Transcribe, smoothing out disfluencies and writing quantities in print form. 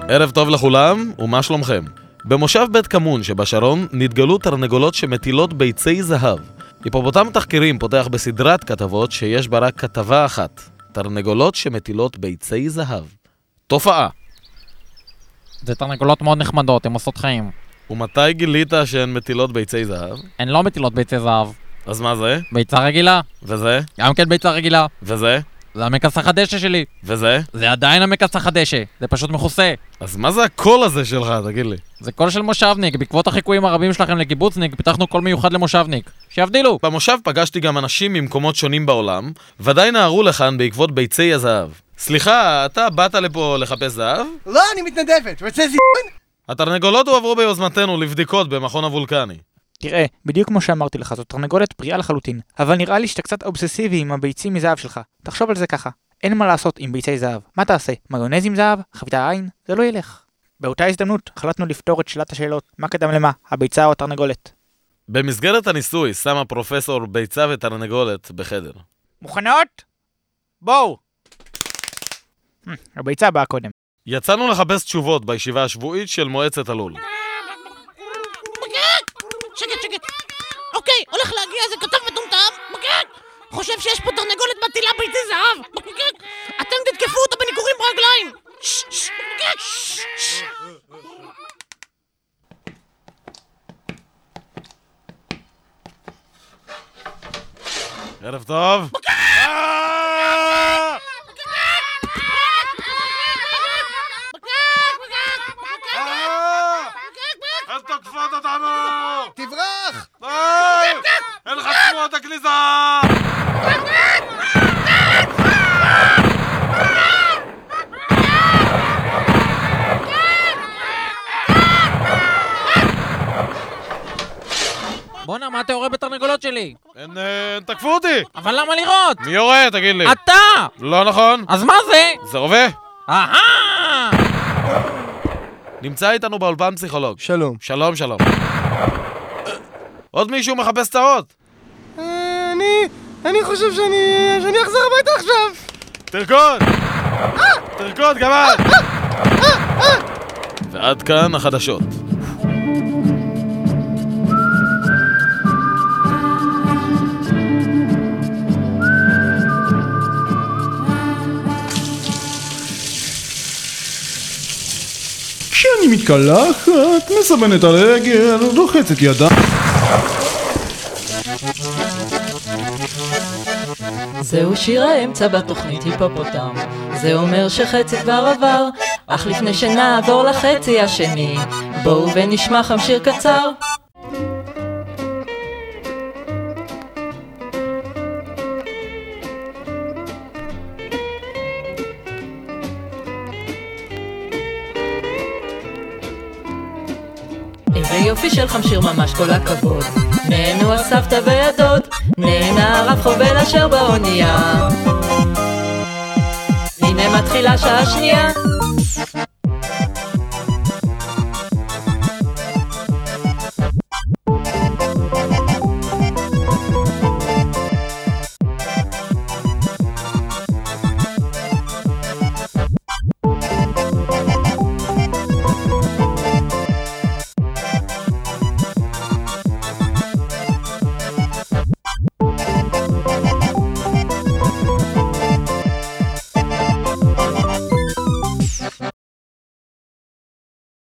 ערב טוב לכולם, ומה שלומכם? במושב בית כמון שבשרון נתגלו תרנגולות שמטילות ביצי זהב. היפופוטם תחקירים פותח בסדרת כתבות שיש בה רק כתבה אחת. תרנגולות שמטילות ביצי זהב. תופעה. זה תרנגולות מאוד נחמדות, הן עושות חיים. ומתי גילית שהן מטילות ביצי זהב? הן לא מטילות ביצי זהב. אז מה זה? ביצה רגילה. וזה? גם כן ביצה רגילה. וזה? זה המכסח הדשא שלי. וזה? זה עדיין המכסח הדשא. זה פשוט מכוסה. אז מה זה הקול הזה שלך, תגיד לי? זה קול של מושבניק. בעקבות החיקויים הרבים שלכם לקיבוצניק, פיתחנו קול מיוחד למושבניק. שיבדילו. במושב פגשתי גם אנשים ממקומות שונים בעולם, ודאי נערו לכאן בעקבות ביצי הזהב. סליחה, אתה באת לפה לחפש זהב? לא, אני מתנדבת. רוצה זיון? התרנגולות הועברו ביוזמתנו לבדיקות במכון הוולקני. תראה, בדיוק כמו שאמרתי לך, זאת תרנגולת פריאה לחלוטין. אבל נראה לי שאתה קצת אובססיבי עם הביצים מזהב שלך. תחשוב על זה ככה. אין מה לעשות עם ביצי זהב. מה תעשה? מיונז עם זהב? חביתה עין? זה לא ילך. באותה הזדמנות החלטנו לפתור את שאלת השאלות. מה קדם למה? הביצה או התרנגולת? במסגרת הניסוי שמה פרופסור ביצה ותרנגולת בחדר. מוכנות? בואו! הביצה באה קודם. יצאנו לחפש תשובות בישיבה השבועית של מועצת הלול. שקט. אוקיי, הולך להגיע איזה כתב מטומטם. חושב שיש פה תרנגולת מטילה ביצי זהב. אתם תתקפו אותו בניגורים ברגליים. ערב טוב. הן תוקפות אותנו! תברח! הן חסמו את הכניסה! בואנה, מה אתה יורה בתרנגולות שלי? הן תקפו אותי! אבל למה לירות? מי יורה? תגיד לי. אתה! לא נכון. אז מה זה? זה רובה. אהה! נמצא איתנו באולפן פסיכולוג. שלום. שלום. עוד מישהו מחפש צרות? אני חושב שאני אחזור הביתה עכשיו. תרקוד, גם את! ועד כאן החדשות. כשאני מתקלחת, מסבנת על הרגל, רוחצת ידה. זהו שיר האמצע בתוכנית היפופוטם. זה אומר שחצי כבר עבר, אך לפני שנעבור לחצי השני, בואו ונשמע שיר קצר. איזה יופי של שיר ממש כל הכבוד. נהנו הסבתא והדוד, נהנה הרב חובל אשר באונייה. הנה מתחילה שעה שנייה,